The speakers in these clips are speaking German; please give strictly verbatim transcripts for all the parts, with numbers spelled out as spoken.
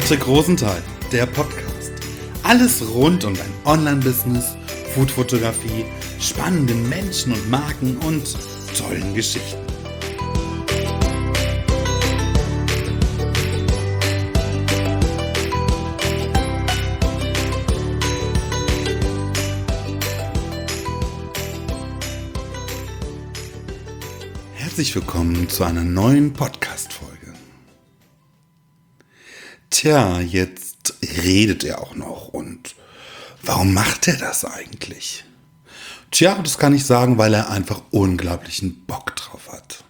Patrick Rosenthal, der Podcast. Alles rund um dein Online-Business, Foodfotografie, spannende Menschen und Marken und tollen Geschichten. Herzlich willkommen zu einer neuen Podcast-Folge. Tja, jetzt redet er auch noch und warum macht er das eigentlich? Tja, das kann ich sagen, weil er einfach unglaublichen Bock drauf hat.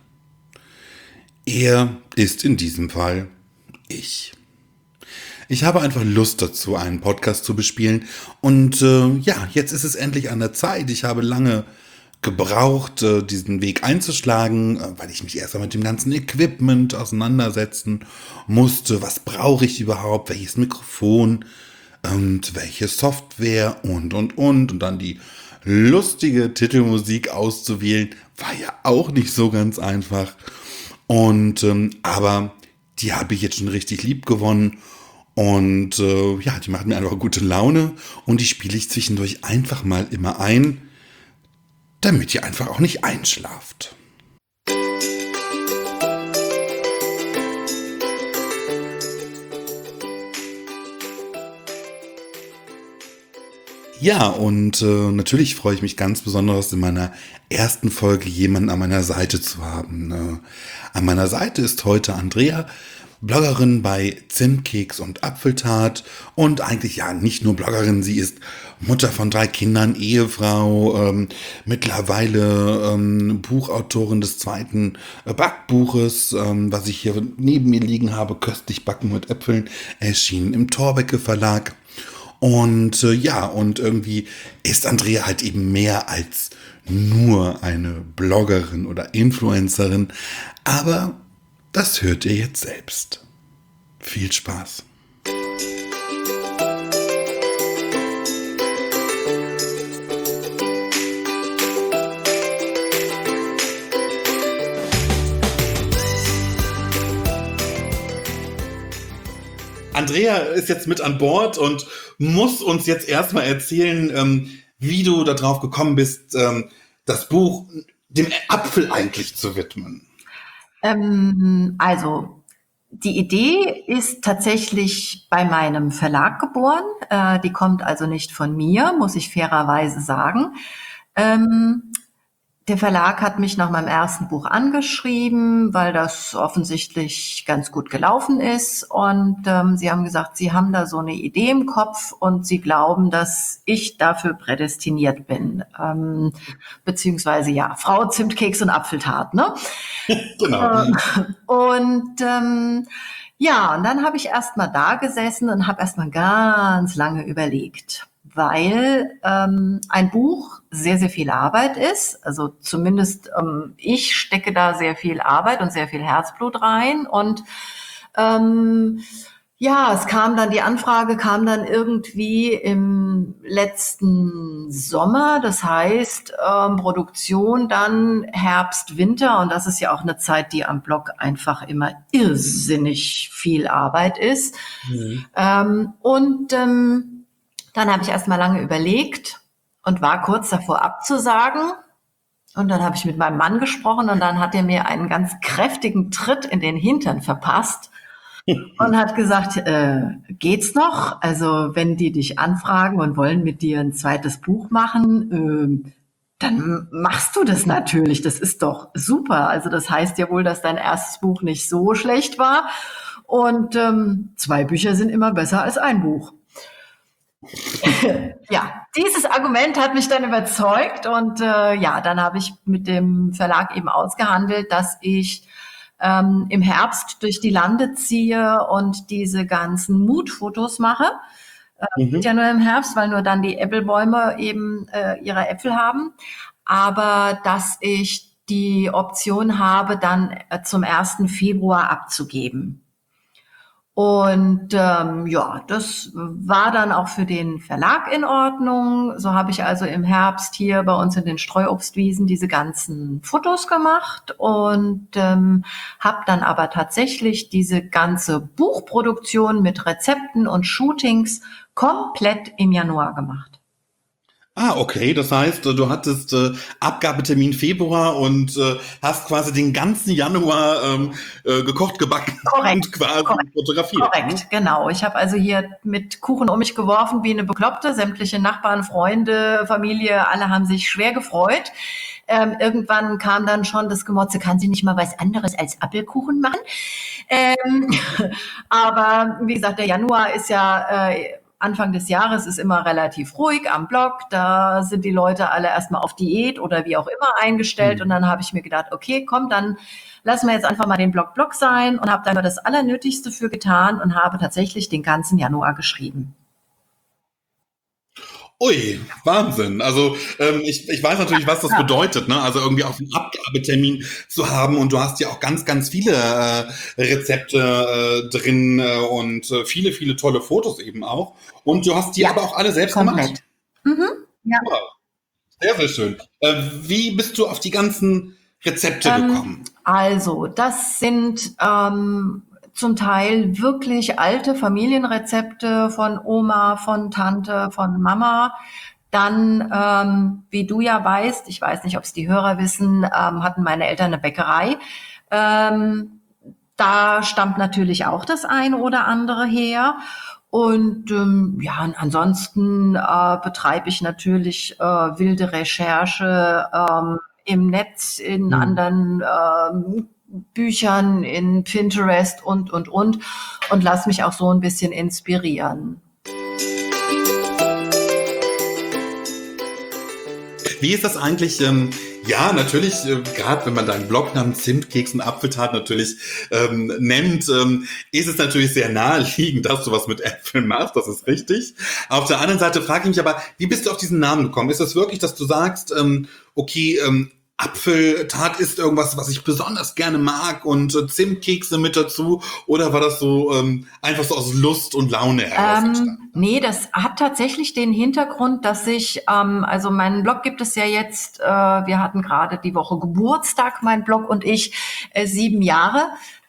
Er ist in diesem Fall ich. Ich habe einfach Lust dazu, einen Podcast zu bespielen und äh, ja, jetzt ist es endlich an der Zeit. Ich habe lange gebraucht, diesen Weg einzuschlagen, weil ich mich erst einmal mit dem ganzen Equipment auseinandersetzen musste. Was brauche ich überhaupt? Welches Mikrofon und welche Software und, und, und. Und dann die lustige Titelmusik auszuwählen, war ja auch nicht so ganz einfach. Und, ähm, aber die habe ich jetzt schon richtig lieb gewonnen. Und äh, ja, die macht mir einfach gute Laune. Und die spiele ich zwischendurch einfach mal immer ein, damit ihr einfach auch nicht einschlaft. Ja, und äh, natürlich freue ich mich ganz besonders, in meiner ersten Folge jemanden an meiner Seite zu haben. Äh, an meiner Seite ist heute Andrea, Bloggerin bei Zimtkeks und Apfeltat und eigentlich ja nicht nur Bloggerin, sie ist Mutter von drei Kindern, Ehefrau, ähm, mittlerweile ähm, Buchautorin des zweiten äh, Backbuches, ähm, was ich hier neben mir liegen habe, Köstlich backen mit Äpfeln, erschienen im Thorbecke Verlag. Und äh, ja, und irgendwie ist Andrea halt eben mehr als nur eine Bloggerin oder Influencerin, aber das hört ihr jetzt selbst. Viel Spaß. Andrea ist jetzt mit an Bord und muss uns jetzt erstmal erzählen, ähm, wie du darauf gekommen bist, ähm, das Buch dem Apfel eigentlich zu widmen. Ähm, also die Idee ist tatsächlich bei meinem Verlag geboren. Äh, die kommt also nicht von mir, muss ich fairerweise sagen. Ähm, der Verlag hat mich nach meinem ersten Buch angeschrieben, weil das offensichtlich ganz gut gelaufen ist. Und ähm, sie haben gesagt, sie haben da so eine Idee im Kopf und sie glauben, dass ich dafür prädestiniert bin. Ähm, beziehungsweise ja, Frau Zimtkeks und Apfeltat, ne? Genau. Und ähm, ja, und dann habe ich erst mal da gesessen und habe erst mal ganz lange überlegt, weil ähm, ein Buch sehr, sehr viel Arbeit ist. Also zumindest ähm, ich stecke da sehr viel Arbeit und sehr viel Herzblut rein. Und ähm, ja, es kam dann, die Anfrage kam dann irgendwie im letzten Sommer. Das heißt, ähm, Produktion dann Herbst, Winter. Und das ist ja auch eine Zeit, die am Blog einfach immer irrsinnig viel Arbeit ist. Mhm. Ähm, und ähm, dann habe ich erst mal lange überlegt und war kurz davor abzusagen. Und dann habe ich mit meinem Mann gesprochen und dann hat er mir einen ganz kräftigen Tritt in den Hintern verpasst. Und hat gesagt, äh, geht's noch? Also wenn die dich anfragen und wollen mit dir ein zweites Buch machen, äh, dann machst du das natürlich. Das ist doch super. Also das heißt ja wohl, dass dein erstes Buch nicht so schlecht war. Und ähm, zwei Bücher sind immer besser als ein Buch. Ja, dieses Argument hat mich dann überzeugt. Und äh, ja, dann habe ich mit dem Verlag eben ausgehandelt, dass ich Ähm, im Herbst durch die Lande ziehe und diese ganzen Mutfotos mache. Äh, mhm. Ja nur im Herbst, weil nur dann die Äpfelbäume eben äh, ihre Äpfel haben. Aber dass ich die Option habe, dann äh, zum ersten Februar abzugeben. Und ähm, ja, das war dann auch für den Verlag in Ordnung. So habe ich also im Herbst hier bei uns in den Streuobstwiesen diese ganzen Fotos gemacht und ähm, habe dann aber tatsächlich diese ganze Buchproduktion mit Rezepten und Shootings komplett im Januar gemacht. Ah, okay. Das heißt, äh, du hattest äh, Abgabetermin Februar und äh, hast quasi den ganzen Januar ähm, äh, gekocht, gebacken Korrekt, und quasi korrekt, fotografiert. Ne? korrekt, genau. Ich habe also hier mit Kuchen um mich geworfen wie eine Bekloppte. Sämtliche Nachbarn, Freunde, Familie, alle haben sich schwer gefreut. Ähm, irgendwann kam dann schon das Gemotze, kann sie nicht mal was anderes als Apfelkuchen machen? Ähm, aber wie gesagt, der Januar ist ja äh, Anfang des Jahres ist immer relativ ruhig am Blog. Da sind die Leute alle erstmal auf Diät oder wie auch immer eingestellt. Und Hm. dann habe ich mir gedacht, okay, komm, dann lassen wir jetzt einfach mal den Blog Blog sein und habe dann das Allernötigste für getan und habe tatsächlich den ganzen Januar geschrieben. Ui, Wahnsinn. Also ähm, ich, ich weiß natürlich, was das Ja. bedeutet, ne? Also irgendwie auch einen Abgabetermin zu haben und du hast ja auch ganz, ganz viele äh, Rezepte äh, drin äh, und äh, viele, viele tolle Fotos eben auch. Und du hast die Ja, aber auch alle selbst gemacht. komplett. Mhm. Ja. Wow, sehr, sehr schön. Äh, wie bist du auf die ganzen Rezepte Ähm, gekommen? also, das sind ähm, zum Teil wirklich alte Familienrezepte von Oma, von Tante, von Mama. Dann, ähm, wie du ja weißt, ich weiß nicht, ob es die Hörer wissen, ähm, hatten meine Eltern eine Bäckerei. Ähm, Da stammt natürlich auch das eine oder andere her. Und ähm, ja, und ansonsten äh, betreibe ich natürlich äh, wilde Recherche ähm, im Netz, in Hm. anderen ähm, Büchern, in Pinterest und, und, und und lass mich auch so ein bisschen inspirieren. Wie ist das eigentlich? Ähm, ja, natürlich, äh, gerade wenn man deinen Blognamen Zimtkeks und Apfeltat natürlich ähm, nennt, ähm, ist es natürlich sehr naheliegend, dass du was mit Äpfeln machst, das ist richtig. Auf der anderen Seite frage ich mich aber, wie bist du auf diesen Namen gekommen? Ist es wirklich, dass du sagst, ähm, okay, ähm, Apfeltat ist irgendwas, was ich besonders gerne mag und äh, Zimtkekse mit dazu? Oder war das so ähm, einfach so aus Lust und Laune heraus entstanden? Ähm, nee, das hat tatsächlich den Hintergrund, dass ich, ähm, also meinen Blog gibt es ja jetzt, äh, wir hatten gerade die Woche Geburtstag, mein Blog und ich, äh, sieben Jahre,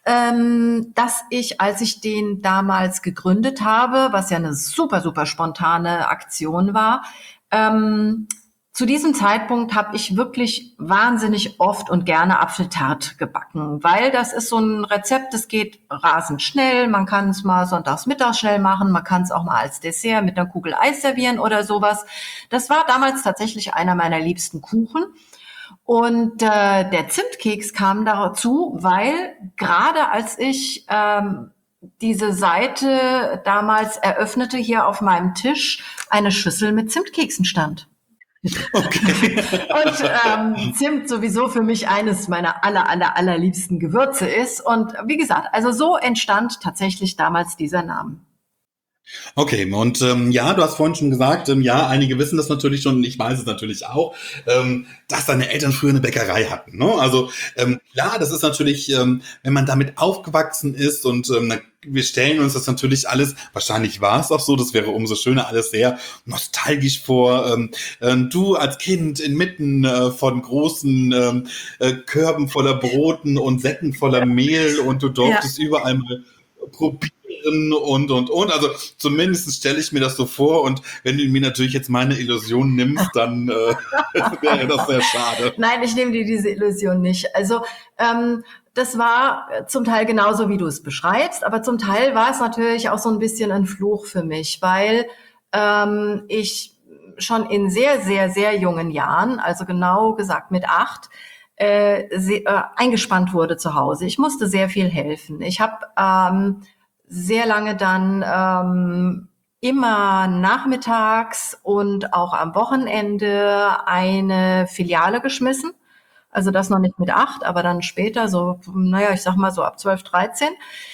ähm, dass ich, als ich den damals gegründet habe, was ja eine super, super spontane Aktion war, ähm, zu diesem Zeitpunkt habe ich wirklich wahnsinnig oft und gerne Apfeltart gebacken, weil das ist so ein Rezept, das geht rasend schnell. Man kann es mal sonntags mittags schnell machen, man kann es auch mal als Dessert mit einer Kugel Eis servieren oder sowas. Das war damals tatsächlich einer meiner liebsten Kuchen. Und äh, der Zimtkeks kam dazu, weil gerade als ich ähm, diese Seite damals eröffnete, hier auf meinem Tisch eine Schüssel mit Zimtkeksen stand. Okay. Und ähm, Zimt sowieso für mich eines meiner aller, aller, allerliebsten Gewürze ist. Und wie gesagt, also so entstand tatsächlich damals dieser Name. Okay, und ähm, ja, du hast vorhin schon gesagt, ähm, ja, einige wissen das natürlich schon, und ich weiß es natürlich auch, ähm, dass deine Eltern früher eine Bäckerei hatten. Ne? Also ähm, klar, das ist natürlich, ähm, wenn man damit aufgewachsen ist und ähm, na, wir stellen uns das natürlich alles, wahrscheinlich war es auch so, das wäre umso schöner, alles sehr nostalgisch vor. Ähm, ähm, du als Kind inmitten äh, von großen ähm, äh, Körben voller Broten und Säcken voller Mehl und du Ja. durftest überall mal probieren und, und, und. Also zumindest stelle ich mir das so vor und wenn du mir natürlich jetzt meine Illusion nimmst, dann äh, wäre das sehr schade. Nein, ich nehme dir diese Illusion nicht. Also ähm, das war zum Teil genauso, wie du es beschreibst, aber zum Teil war es natürlich auch so ein bisschen ein Fluch für mich, weil ähm, ich schon in sehr, sehr, sehr jungen Jahren, also genau gesagt mit acht, äh, sehr, äh, eingespannt wurde zu Hause. Ich musste sehr viel helfen. Ich habe ähm, sehr lange dann ähm, immer nachmittags und auch am Wochenende eine Filiale geschmissen. Also das noch nicht mit acht, aber dann später, so, naja, ich sag mal so ab zwölf, dreizehn.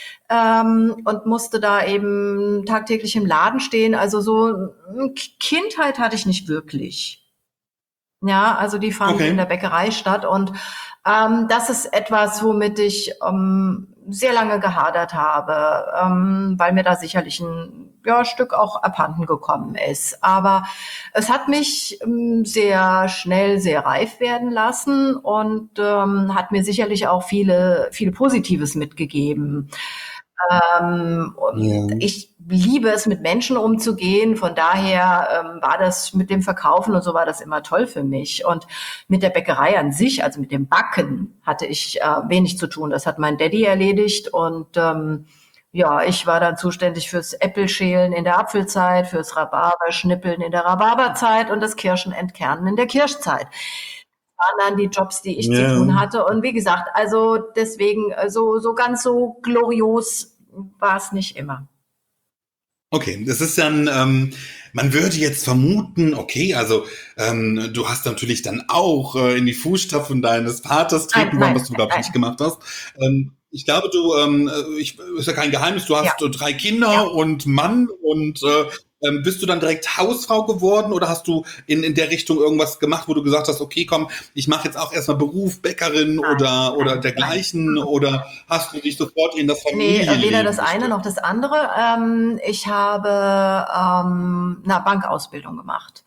Ähm, und musste da eben tagtäglich im Laden stehen. Also so Kindheit hatte ich nicht wirklich. Ja, also die fand in der Okay. Bäckerei statt und ähm, das ist etwas, womit ich ähm, sehr lange gehadert habe, ähm, weil mir da sicherlich ein ja, Stück auch abhanden gekommen ist. Aber es hat mich ähm, sehr schnell, sehr reif werden lassen und ähm, hat mir sicherlich auch viele, viel Positives mitgegeben. Ähm, und Ja. ich liebe es, mit Menschen umzugehen. Von daher ähm, war das mit dem Verkaufen und so war das immer toll für mich. Und mit der Bäckerei an sich, also mit dem Backen, hatte ich äh, wenig zu tun. Das hat mein Daddy erledigt und ähm, ja, ich war dann zuständig fürs Äpfelschälen in der Apfelzeit, fürs Rhabarberschnippeln in der Rhabarberzeit und das Kirschenentkernen in der Kirschzeit. Waren dann die Jobs, die ich zu Ja. tun hatte. Und wie gesagt, also deswegen, äh, so, so ganz so glorios war es nicht immer. Okay, das ist dann, ähm, man würde jetzt vermuten, okay, also ähm, du hast natürlich dann auch äh, in die Fußstapfen deines Vaters Nein, treten wollen, nein, was du, glaube ich, nicht nein. gemacht hast. Ähm, ich glaube, du, ähm, äh, ich, ist ja kein Geheimnis, du Ja, hast äh, drei ja. Kinder und Mann und äh, ähm, bist du dann direkt Hausfrau geworden oder hast du in, in der Richtung irgendwas gemacht, wo du gesagt hast, okay, komm, ich mache jetzt auch erstmal Beruf, Bäckerin Nein, oder, oder nein, nein. dergleichen oder hast du dich sofort in das Nee, äh, weder das Familienleben eine noch gestellt? das andere. Ähm, ich habe ähm, eine Bankausbildung gemacht.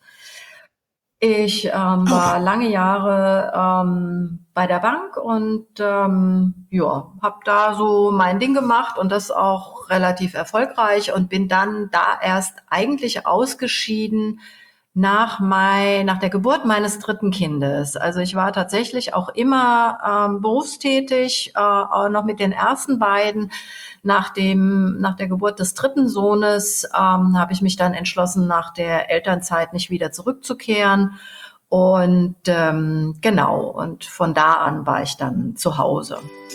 Ich ähm, Ah, war okay. lange Jahre ähm, bei der Bank und ähm, ja, habe da so mein Ding gemacht und das auch relativ erfolgreich und bin dann da erst eigentlich ausgeschieden nach mein, nach der Geburt meines dritten Kindes. Also ich war tatsächlich auch immer ähm, berufstätig, äh, auch noch mit den ersten beiden. Nach dem, nach der Geburt des dritten Sohnes ähm, habe ich mich dann entschlossen, nach der Elternzeit nicht wieder zurückzukehren. Und ähm, genau, und von da an war ich dann zu Hause.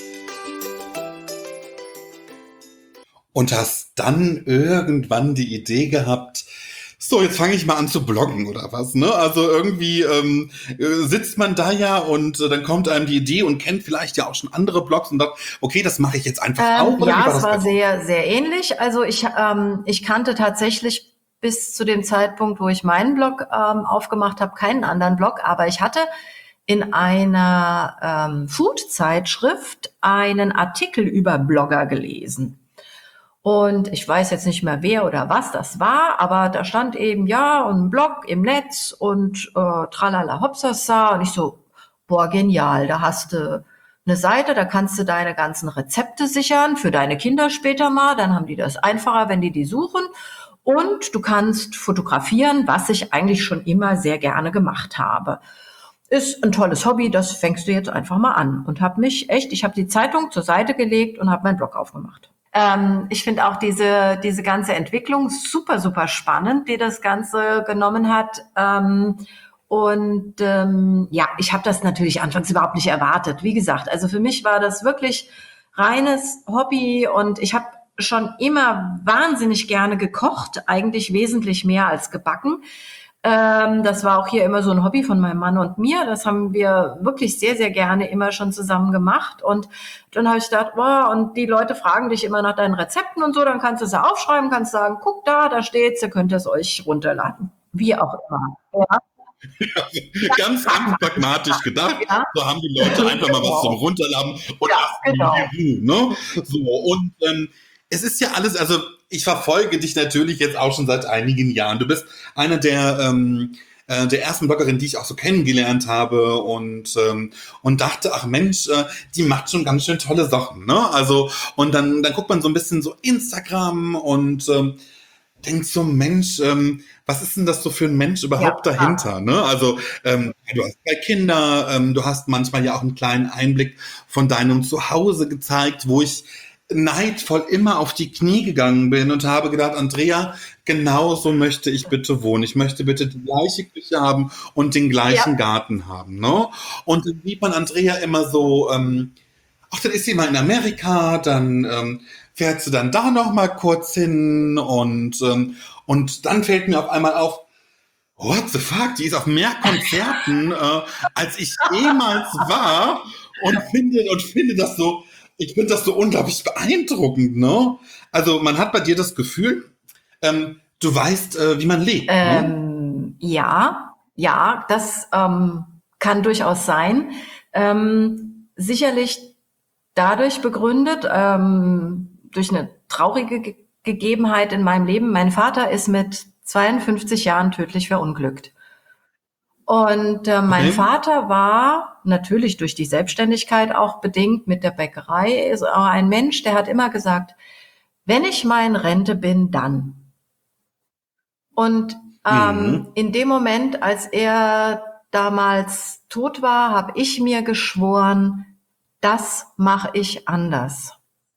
Und hast dann irgendwann die Idee gehabt, so, jetzt fange ich mal an zu bloggen oder was, ne? Also irgendwie ähm, äh, sitzt man da ja und äh, dann kommt einem die Idee und kennt vielleicht ja auch schon andere Blogs und sagt, okay, das mache ich jetzt einfach Ähm, auch, oder wie ja, war es das bei war dir? sehr, sehr ähnlich. Also ich, ähm, ich kannte tatsächlich bis zu dem Zeitpunkt, wo ich meinen Blog ähm, aufgemacht habe, keinen anderen Blog, aber ich hatte in einer ähm, Food-Zeitschrift einen Artikel über Blogger gelesen. Und ich weiß jetzt nicht mehr, wer oder was das war, aber da stand eben, ja, ein Blog im Netz und äh, tralala hopsasa. Und ich so, boah, genial, da hast du eine Seite, da kannst du deine ganzen Rezepte sichern für deine Kinder später mal. Dann haben die das einfacher, wenn die die suchen. Und du kannst fotografieren, was ich eigentlich schon immer sehr gerne gemacht habe. Ist ein tolles Hobby, das fängst du jetzt einfach mal an. Und habe mich echt, ich habe die Zeitung zur Seite gelegt und habe meinen Blog aufgemacht. Ähm, ich finde auch diese, diese ganze Entwicklung super, super spannend, die das Ganze genommen hat. Ähm, und ähm, ja, ich habe das natürlich anfangs überhaupt nicht erwartet. Wie gesagt, also für mich war das wirklich reines Hobby und ich habe schon immer wahnsinnig gerne gekocht, eigentlich wesentlich mehr als gebacken. Ähm, das war auch hier immer so ein Hobby von meinem Mann und mir. Das haben wir wirklich sehr, sehr gerne immer schon zusammen gemacht. Und dann habe ich gedacht, boah, und die Leute fragen dich immer nach deinen Rezepten und so, dann kannst du es ja aufschreiben, kannst sagen, guck da, da steht's, ihr könnt es euch runterladen. Wie auch immer. Ja, Ganz, ganz pragmatisch gedacht. ja, So haben die Leute einfach mal was zum genau. Runterladen und Ja, lassen genau. die Ruhe, ne? So, und ähm, es ist ja alles, also ich verfolge dich natürlich jetzt auch schon seit einigen Jahren. Du bist einer der, ähm, äh, der ersten Bloggerin, die ich auch so kennengelernt habe und, ähm, und dachte, ach Mensch, äh, die macht schon ganz schön tolle Sachen, ne? Also, und dann, dann guckt man so ein bisschen so Instagram und ähm, denkt so, Mensch, ähm, was ist denn das so für ein Mensch Ja, überhaupt dahinter? Ne? Also ähm, du hast drei Kinder, ähm, du hast manchmal ja auch einen kleinen Einblick von deinem Zuhause gezeigt, wo ich neidvoll immer auf die Knie gegangen bin und habe gedacht, Andrea, genau so möchte ich bitte wohnen. Ich möchte bitte die gleiche Küche haben und den ja, gleichen Garten haben. Ne? Und dann sieht man Andrea immer so, ähm, ach, dann ist sie mal in Amerika, dann ähm, fährt sie dann da noch mal kurz hin und, ähm, und dann fällt mir auf einmal auf, what the fuck, die ist auf mehr Konzerten, äh, als ich jemals war und finde, und finde das so, ich finde das so unglaublich beeindruckend, ne? Also man hat bei dir das Gefühl, ähm, du weißt, äh, wie man lebt, ne? ähm, ja. Ja, das ähm, kann durchaus sein. Ähm, sicherlich dadurch begründet, ähm, durch eine traurige Ge Gegebenheit in meinem Leben. Mein Vater ist mit zweiundfünfzig Jahren tödlich verunglückt. Und äh, mein Okay. Vater war natürlich durch die Selbstständigkeit auch bedingt mit der Bäckerei, ist auch ein Mensch, der hat immer gesagt, wenn ich mal in Rente bin, dann. Und ähm, Mhm. in dem Moment, als er damals tot war, habe ich mir geschworen, das mache ich anders.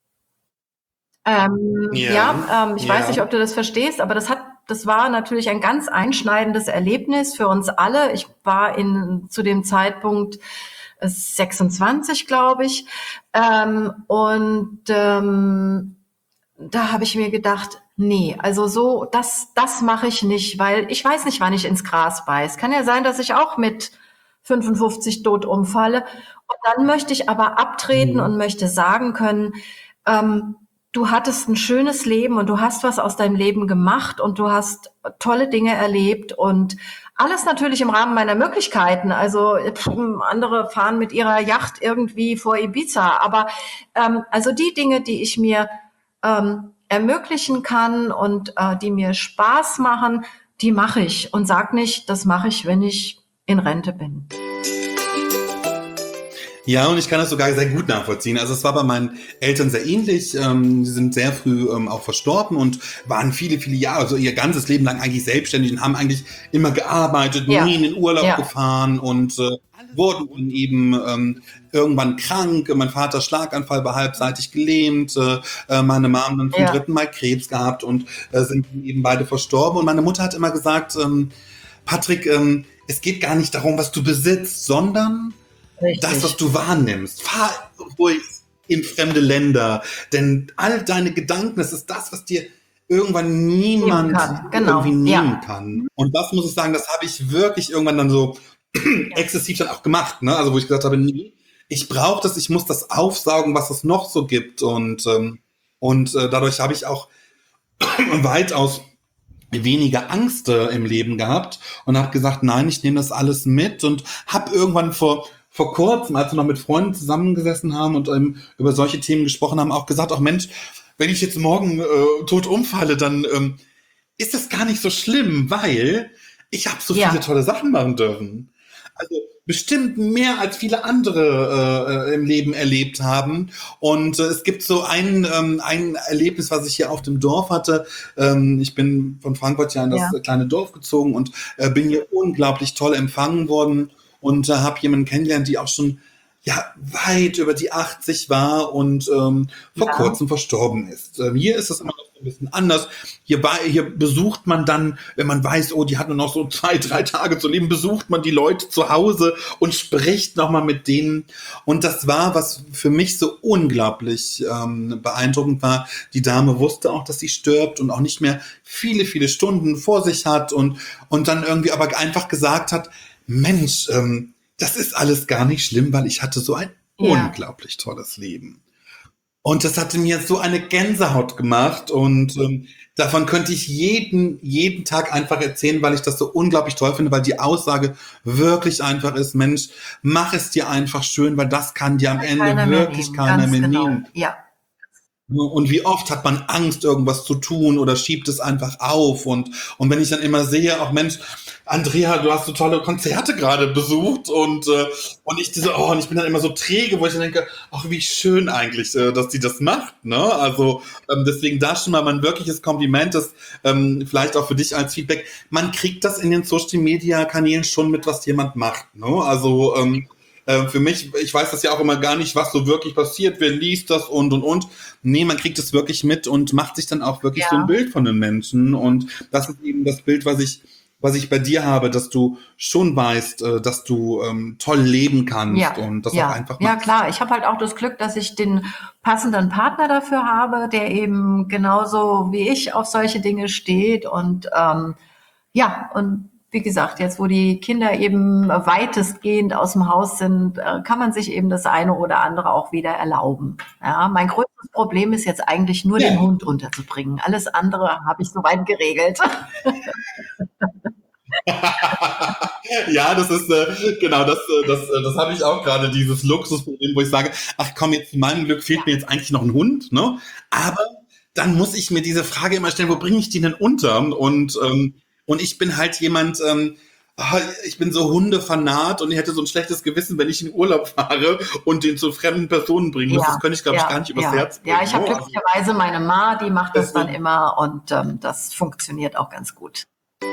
Ähm, Ja, ja, ähm, ich weiß nicht, ja. ob du das verstehst, aber das hat, das war natürlich ein ganz einschneidendes Erlebnis für uns alle. Ich war in zu dem Zeitpunkt äh, sechsundzwanzig, glaube ich, ähm, und ähm, da habe ich mir gedacht, nee, also so, das, das mache ich nicht, weil ich weiß nicht, wann ich ins Gras beiß. Kann ja sein, dass ich auch mit fünfundfünfzig tot umfalle. Und dann möchte ich aber abtreten Mhm. und möchte sagen können, ähm, du hattest ein schönes Leben und du hast was aus deinem Leben gemacht und du hast tolle Dinge erlebt und alles natürlich im Rahmen meiner Möglichkeiten. Also pff, andere fahren mit ihrer Yacht irgendwie vor Ibiza, aber ähm, also die Dinge, die ich mir ähm, ermöglichen kann und äh, die mir Spaß machen, die mache ich und sag nicht, das mache ich, wenn ich in Rente bin. Ja, und ich kann das sogar sehr gut nachvollziehen. Also es war bei meinen Eltern sehr ähnlich. Ähm, sie sind sehr früh ähm, auch verstorben und waren viele, viele Jahre, also ihr ganzes Leben lang eigentlich selbstständig und haben eigentlich immer gearbeitet, nie in Ja, den Urlaub ja, gefahren und äh, wurden dann eben ähm, irgendwann krank. Mein Vater Schlaganfall, war halbseitig gelähmt, äh, äh, meine Mom dann zum ja, dritten Mal Krebs gehabt und äh, sind eben beide verstorben. Und meine Mutter hat immer gesagt, ähm, Patrick, ähm, es geht gar nicht darum, was du besitzt, sondern das, was richtig. du wahrnimmst. Fahr ruhig in fremde Länder, denn all deine Gedanken, das ist das, was dir irgendwann Nehmen niemand kann, irgendwie genau, nehmen ja, kann. Und das muss ich sagen, das habe ich wirklich irgendwann dann so exzessiv dann auch gemacht, ne? Also wo ich gesagt habe, nee, ich brauche das, ich muss das aufsaugen, was es noch so gibt. Und, ähm, und äh, dadurch habe ich auch weitaus weniger Angst äh, im Leben gehabt und habe gesagt, nein, ich nehme das alles mit und habe irgendwann vor vor kurzem, als wir noch mit Freunden zusammengesessen haben und ähm, über solche Themen gesprochen haben, auch gesagt, auch Mensch, wenn ich jetzt morgen äh, tot umfalle, dann ähm, ist das gar nicht so schlimm, weil ich habe so viele ja, tolle Sachen machen dürfen. Also bestimmt mehr als viele andere äh, im Leben erlebt haben. Und äh, es gibt so ein, ähm, ein Erlebnis, was ich hier auf dem Dorf hatte. Ähm, ich bin von Frankfurt ja in das ja, kleine Dorf gezogen und äh, bin hier unglaublich toll empfangen worden und äh, habe jemanden kennengelernt, die auch schon ja weit über die achtzig war und ähm, vor ja, kurzem verstorben ist. Ähm, hier ist es immer noch so ein bisschen anders. Hier, bei, hier besucht man dann, wenn man weiß, oh, die hat nur noch so zwei, drei Tage zu leben, besucht man die Leute zu Hause und spricht nochmal mit denen. Und das war, was für mich so unglaublich ähm, beeindruckend war. Die Dame wusste auch, dass sie stirbt und auch nicht mehr viele, viele Stunden vor sich hat und, und dann irgendwie aber einfach gesagt hat, Mensch, ähm, das ist alles gar nicht schlimm, weil ich hatte so ein ja. unglaublich tolles Leben. Und das hatte mir so eine Gänsehaut gemacht und ähm, davon könnte ich jeden, jeden Tag einfach erzählen, weil ich das so unglaublich toll finde, weil die Aussage wirklich einfach ist, Mensch, mach es dir einfach schön, weil das kann dir am Ende Keiner mehr wirklich nehmen, keiner ganz mehr genau. nehmen. Ja, Und wie oft hat man Angst, irgendwas zu tun oder schiebt es einfach auf. Und, und wenn ich dann immer sehe, auch Mensch, Andrea, du hast so tolle Konzerte gerade besucht und, äh, und ich diese, oh, und ich bin dann immer so träge, wo ich dann denke, ach, wie schön eigentlich, äh, dass die das macht, ne? Also, ähm, deswegen da schon mal mein wirkliches Kompliment, das ähm, vielleicht auch für dich als Feedback. Man kriegt das in den Social Media Kanälen schon mit, was jemand macht, ne? Also, ähm, äh, für mich, ich weiß das ja auch immer gar nicht, was so wirklich passiert, wer liest das und und und. Nee, man kriegt es wirklich mit und macht sich dann auch wirklich so ein ja, Bild von den Menschen. Und das ist eben das Bild, was ich, was ich bei dir habe, dass du schon weißt, äh, dass du ähm, toll leben kannst ja, und das auch ja, einfach ja, machst. klar. Ich habe halt auch das Glück, dass ich den passenden Partner dafür habe, der eben genauso wie ich auf solche Dinge steht und ähm, ja, und wie gesagt, jetzt wo die Kinder eben weitestgehend aus dem Haus sind, äh, kann man sich eben das eine oder andere auch wieder erlauben. Ja, mein größtes Problem ist jetzt eigentlich nur den Ja. Hund unterzubringen. Alles andere habe ich soweit geregelt. Ja, das ist, äh, genau, das, äh, das, äh, das habe ich auch gerade, dieses Luxusproblem, wo ich sage, ach komm, jetzt zu meinem Glück fehlt mir jetzt eigentlich noch ein Hund, ne? Aber dann muss ich mir diese Frage immer stellen, wo bringe ich die denn unter? Und, ähm, und ich bin halt jemand, ähm, ah, ich bin so Hundefanat und ich hätte so ein schlechtes Gewissen, wenn ich in Urlaub fahre und den zu fremden Personen bringen muss. Das Ja, könnte ich, glaube ich, gar ja, nicht übers ja. Herz Ja, bringen. ich habe Ne? Also glücklicherweise meine Ma, die macht das dann deswegen. immer und ähm, das funktioniert auch ganz gut.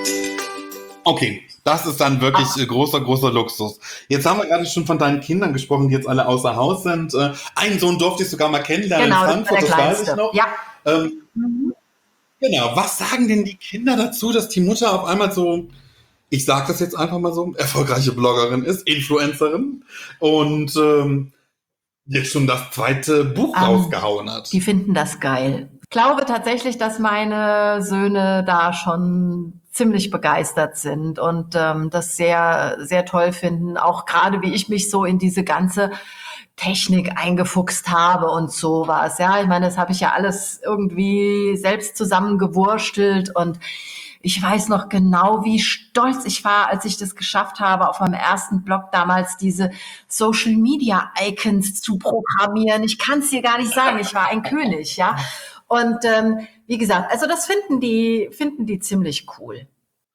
Okay, das ist dann wirklich äh, großer, großer Luxus. Jetzt haben wir gerade schon von deinen Kindern gesprochen, die jetzt alle außer Haus sind. Äh, einen Sohn durfte ich sogar mal kennenlernen in Genau, das war Frankfurt, der das weiß ich Kleinste. noch. Ja. Ähm, Mhm. genau, was sagen denn die Kinder dazu, dass die Mutter auf einmal so, ich sage das jetzt einfach mal so, erfolgreiche Bloggerin ist, Influencerin und ähm, jetzt schon das zweite Buch Ähm, rausgehauen hat? Die finden das geil. Ich glaube tatsächlich, dass meine Söhne da schon ziemlich begeistert sind und ähm, das sehr, sehr toll finden. Auch gerade wie ich mich so in diese ganze Technik eingefuchst habe und sowas. Ja, ich meine, das habe ich ja alles irgendwie selbst zusammengewurstelt und ich weiß noch genau, wie stolz ich war, als ich das geschafft habe, auf meinem ersten Blog damals diese Social Media Icons zu programmieren. Ich kann es dir gar nicht sagen. Ich war ein König, ja. Und ähm, wie gesagt, also das finden die, finden die ziemlich cool.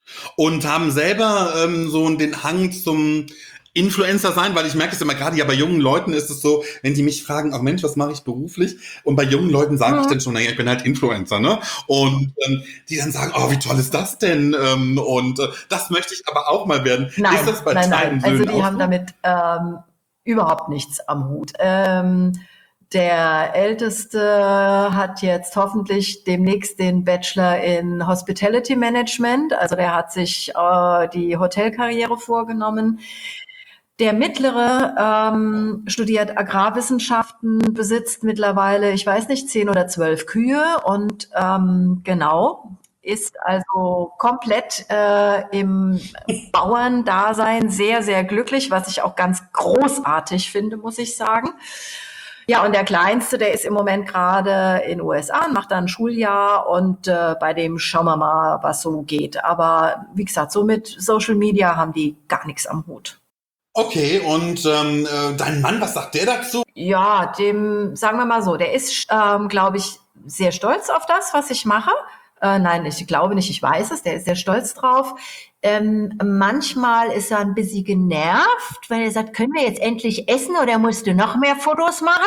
Und haben selber ähm, so den Hang zum Influencer sein, weil ich merke es immer gerade, ja, bei jungen Leuten ist es so, wenn die mich fragen, ach Mensch, was mache ich beruflich? Und bei jungen Leuten sage ich Mhm. dann schon, naja, ich bin halt Influencer, ne? Und ähm, die dann sagen, oh, wie toll ist das denn? Ähm, und äh, das möchte ich aber auch mal werden. Nein, Ist das bei nein, deinen nein. Also Söhnen die auch haben so? damit ähm, überhaupt nichts am Hut. Ähm, der Älteste hat jetzt hoffentlich demnächst den Bachelor in Hospitality Management. Also der hat sich äh, die Hotelkarriere vorgenommen. Der Mittlere ähm, studiert Agrarwissenschaften, besitzt mittlerweile, ich weiß nicht, zehn oder zwölf Kühe und ähm, genau, ist also komplett äh, im Bauerndasein sehr, sehr glücklich, was ich auch ganz großartig finde, muss ich sagen. Ja, und der Kleinste, der ist im Moment gerade in den U S A und macht da ein Schuljahr und äh, bei dem schauen wir mal, was so geht. Aber wie gesagt, so mit Social Media haben die gar nichts am Hut. Okay, und ähm, äh, dein Mann, was sagt der dazu? Ja, dem, sagen wir mal so, der ist, ähm, glaube ich, sehr stolz auf das, was ich mache. Äh, nein, ich glaube nicht, ich weiß es, der ist sehr stolz drauf. Ähm, manchmal ist er ein bisschen genervt, weil er sagt, können wir jetzt endlich essen oder musst du noch mehr Fotos machen?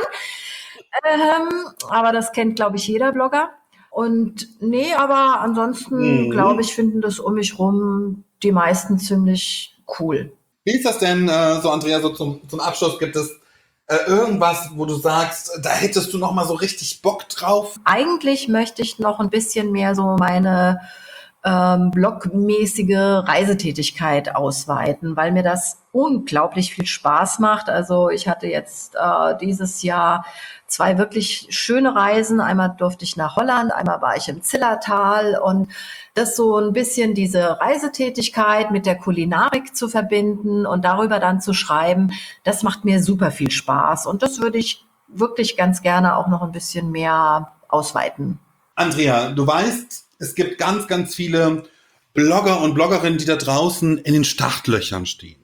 Ähm, aber das kennt, glaube ich, jeder Blogger. Und nee, aber ansonsten, glaube Mhm. ich, finden das um mich rum die meisten ziemlich cool. Wie ist das denn äh, so, Andrea, so zum, zum Abschluss? Gibt es äh, irgendwas, wo du sagst, da hättest du noch mal so richtig Bock drauf? Eigentlich möchte ich noch ein bisschen mehr so meine ähm, blogmäßige Reisetätigkeit ausweiten, weil mir das unglaublich viel Spaß macht. Also ich hatte jetzt äh, dieses Jahr zwei wirklich schöne Reisen. Einmal durfte ich nach Holland, einmal war ich im Zillertal und das so ein bisschen diese Reisetätigkeit mit der Kulinarik zu verbinden und darüber dann zu schreiben, das macht mir super viel Spaß und das würde ich wirklich ganz gerne auch noch ein bisschen mehr ausweiten. Andrea, du weißt, es gibt ganz, ganz viele Blogger und Bloggerinnen, die da draußen in den Startlöchern stehen.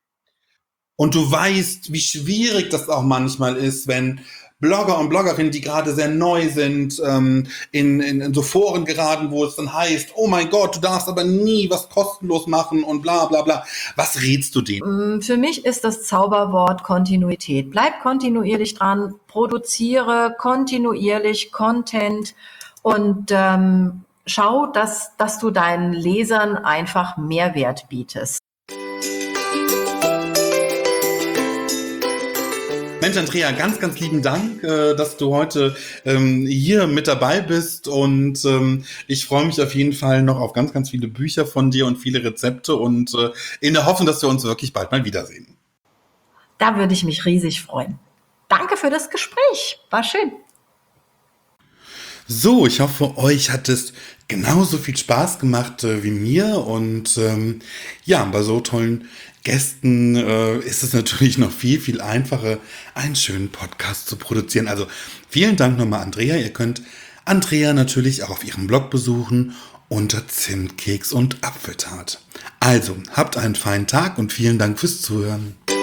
Und du weißt, wie schwierig das auch manchmal ist, wenn Blogger und Bloggerinnen, die gerade sehr neu sind, ähm, in, in, in so Foren geraten, wo es dann heißt, oh mein Gott, du darfst aber nie was kostenlos machen und bla bla bla. Was rätst du denen? Für mich ist das Zauberwort Kontinuität. Bleib kontinuierlich dran, produziere kontinuierlich Content und ähm, schau, dass, dass du deinen Lesern einfach Mehrwert bietest. Mensch, Andrea, ganz, ganz lieben Dank, äh, dass du heute ähm, hier mit dabei bist und ähm, ich freue mich auf jeden Fall noch auf ganz, ganz viele Bücher von dir und viele Rezepte und äh, in der Hoffnung, dass wir uns wirklich bald mal wiedersehen. Da würde ich mich riesig freuen. Danke für das Gespräch. War schön. So, ich hoffe, euch hat es genauso viel Spaß gemacht äh, wie mir und ähm, ja, bei so tollen Gästen äh, ist es natürlich noch viel, viel einfacher, einen schönen Podcast zu produzieren. Also vielen Dank nochmal, Andrea. Ihr könnt Andrea natürlich auch auf ihrem Blog besuchen unter Zimtkeks und Apfeltat. Also, habt einen feinen Tag und vielen Dank fürs Zuhören.